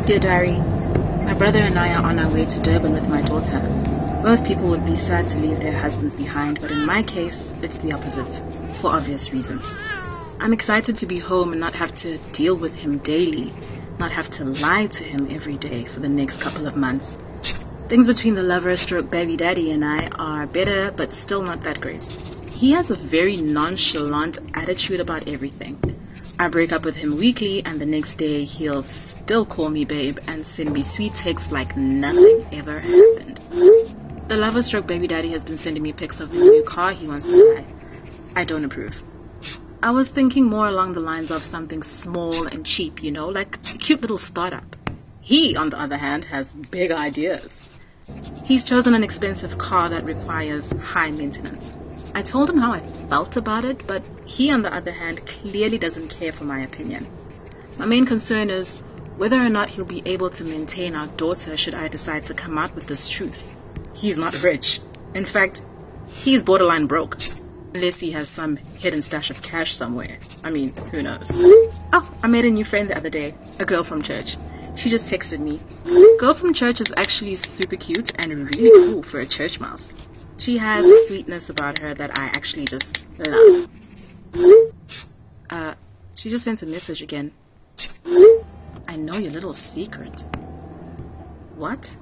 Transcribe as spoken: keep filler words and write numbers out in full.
Dear Diary, my brother and I are on our way to Durban with my daughter. Most people would be sad to leave their husbands behind, but in my case, it's the opposite, for obvious reasons. I'm excited to be home and not have to deal with him daily, not have to lie to him every day for the next couple of months. Things between the lover stroke baby daddy and I are better, but still not that great. He has a very nonchalant attitude about everything. I break up with him weekly, and the next day he'll still call me babe and send me sweet texts like nothing ever happened. The lover stroke baby daddy has been sending me pics of the new car he wants to buy. I don't approve. I was thinking more along the lines of something small and cheap, you know, like a cute little startup. He, on the other hand, has big ideas. He's chosen an expensive car that requires high maintenance. I told him how I felt about it, but he, on the other hand, clearly doesn't care for my opinion. My main concern is whether or not he'll be able to maintain our daughter should I decide to come out with this truth. He's not rich. In fact, he's borderline broke. Unless he has some hidden stash of cash somewhere. I mean, who knows? Oh, I made a new friend the other day. A girl from church. She just texted me. Girl from church is actually super cute and really cool for a church mouse. She has a sweetness about her that I actually just love. Uh, she just sent a message again. I know your little secret. What?